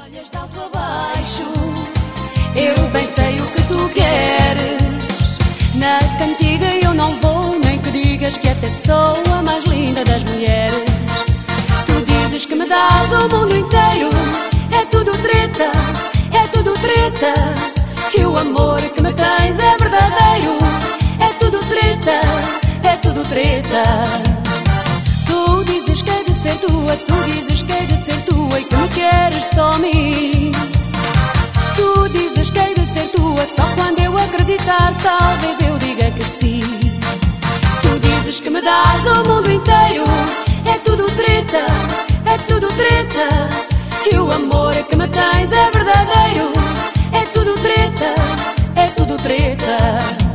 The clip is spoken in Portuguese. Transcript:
olhas de alto a baixo, eu bem sei o que tu queres. Na cantiga eu não vou, nem que digas que até sou a mais linda das mulheres. Tu dizes que me dás o mundo inteiro, é tudo treta, é tudo treta. Que o amor que me tens é verdadeiro, é tudo treta, é tudo treta. Tu dizes que é de ser tua, tu dizes que é de ser tua e que me queres só a mim. Tu dizes que é de ser tua, só quando eu acreditar talvez eu diga que sim. Tu dizes que me dás o mundo inteiro, é tudo treta, é tudo treta. Que o amor que me tens é verdadeiro, é tudo treta, é tudo treta.